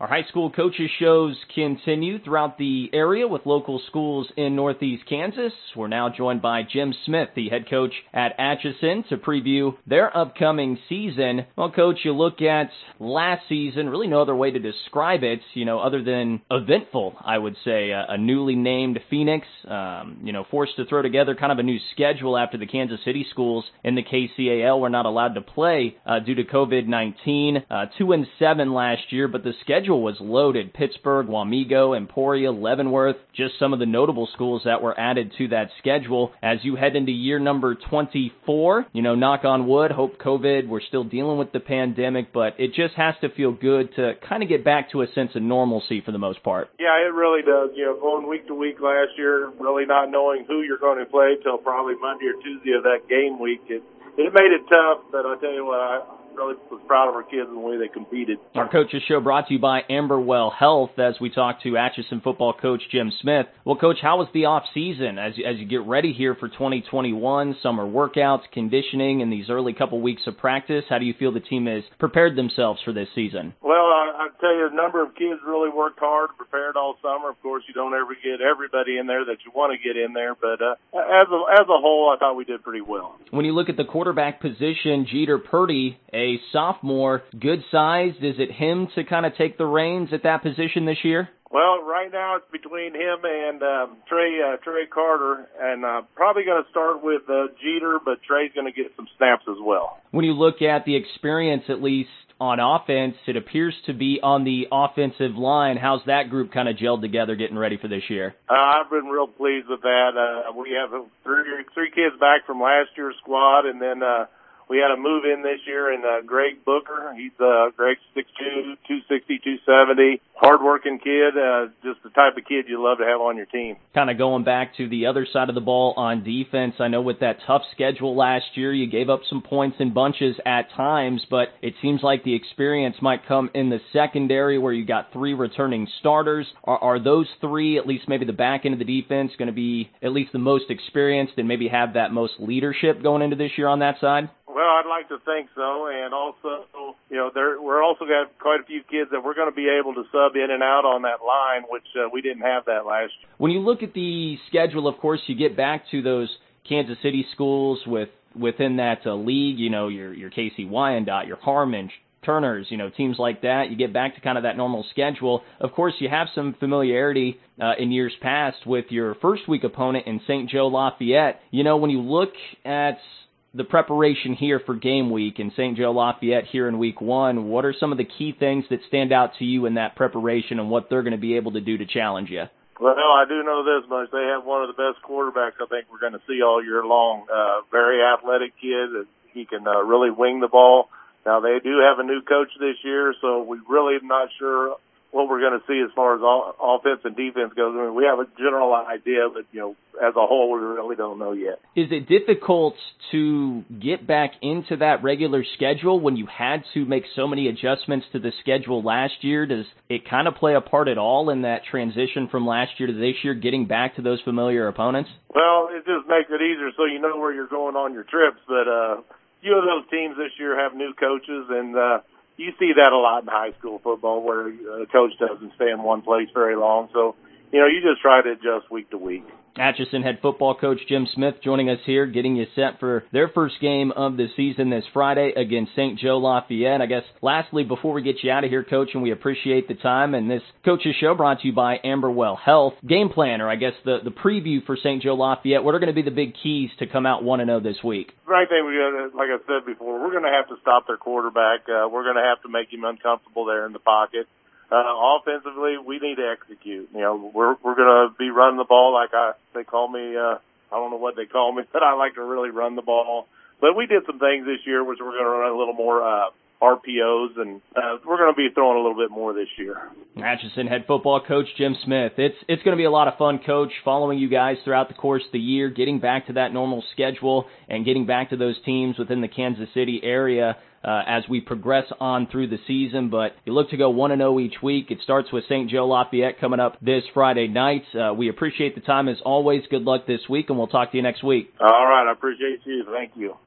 Our high school coaches shows continue throughout the area with local schools in northeast Kansas. We're now joined by Jim Smith, the head coach at Atchison, to preview their upcoming season. Well, Coach, you look at last season, really no other way to describe it, other than eventful, I would say. A newly named Phoenix, forced to throw together kind of a new schedule after the Kansas City schools in the KCAL were not allowed to play due to COVID-19. 2-7 last year, but the schedule was loaded. Pittsburgh, Wamego, Emporia, Leavenworth, just some of the notable schools that were added to that schedule. As you head into year number 24, knock on wood, hope COVID, we're still dealing with the pandemic, but it just has to feel good to kind of get back to a sense of normalcy for the most part. Yeah, it really does. Going week to week last year, really not knowing who you're going to play till probably Monday or Tuesday of that game week, it made it tough, but I'll tell you what, I really was proud of our kids and the way they competed. Our Coaches Show brought to you by Amberwell Health as we talk to Atchison football coach Jim Smith. Well, Coach, how was the off season as you get ready here for 2021, summer workouts, conditioning, and these early couple weeks of practice? How do you feel the team has prepared themselves for this season? Well, I tell you, a number of kids really worked hard, prepared all summer. Of course, you don't ever get everybody in there that you want to get in there, but as a whole, I thought we did pretty well. When you look at the quarterback position, Jeter Purdy, a sophomore, good sized. Is it him to kind of take the reins at that position this year? Well, right now it's between him and Trey Carter, and probably going to start with Jeter, but Trey's going to get some snaps as well. When you look at the experience, at least on offense, it appears to be on the offensive line. How's that group kind of gelled together getting ready for this year? I've been real pleased with that. We have three kids back from last year's squad, and then we had a move in this year in Greg Booker. He's Greg's 6'2", 260, 270, hard-working kid, just the type of kid you love to have on your team. Kind of going back to the other side of the ball on defense, I know with that tough schedule last year, you gave up some points in bunches at times, but it seems like the experience might come in the secondary where you got 3 returning starters. Are those 3, at least maybe the back end of the defense, going to be at least the most experienced and maybe have that most leadership going into this year on that side? Well, I'd like to think so, and also, we're also got quite a few kids that we're going to be able to sub in and out on that line, which we didn't have that last year. When you look at the schedule, of course, you get back to those Kansas City schools within that league, your KC Wyandotte, your Harmon, Turners, teams like that. You get back to kind of that normal schedule. Of course, you have some familiarity in years past with your first week opponent in St. Joe Lafayette. When you look at the preparation here for game week in St. Joe Lafayette here in week 1, what are some of the key things that stand out to you in that preparation and what they're going to be able to do to challenge you? Well, I do know this much. They have one of the best quarterbacks I think we're going to see all year long. Very athletic kid. He can really wing the ball. Now, they do have a new coach this year, so we really not sure what we're going to see as far as offense and defense goes. I mean, we have a general idea, but, as a whole, we really don't know yet. Is it difficult to get back into that regular schedule when you had to make so many adjustments to the schedule last year? Does it kind of play a part at all in that transition from last year to this year, getting back to those familiar opponents? Well, it just makes it easier so you know where you're going on your trips, but a few of those teams this year have new coaches, and you see that a lot in high school football where a coach doesn't stay in one place very long. So, you just try to adjust week to week. Atchison head football coach Jim Smith joining us here, getting you set for their first game of the season this Friday against St. Joe Lafayette. I guess lastly, before we get you out of here, Coach, and we appreciate the time, and this Coach's Show brought to you by Amberwell Health, game plan, or I guess the preview for St. Joe Lafayette, what are going to be the big keys to come out 1-0 this week? Right thing, like I said before, we're going to have to stop their quarterback. We're going to have to make him uncomfortable there in the pocket. Offensively, we need to execute. We're going to be running the ball like they call me. I don't know what they call me, but I like to really run the ball. But we did some things this year, which we're going to run a little more RPOs, and we're going to be throwing a little bit more this year. Atchison head football coach Jim Smith. It's going to be a lot of fun, Coach, following you guys throughout the course of the year, getting back to that normal schedule and getting back to those teams within the Kansas City area as we progress on through the season. But you look to go 1-0 each week. It starts with St. Joe Lafayette coming up this Friday night. We appreciate the time as always. Good luck this week, and we'll talk to you next week. All right. I appreciate you. Thank you.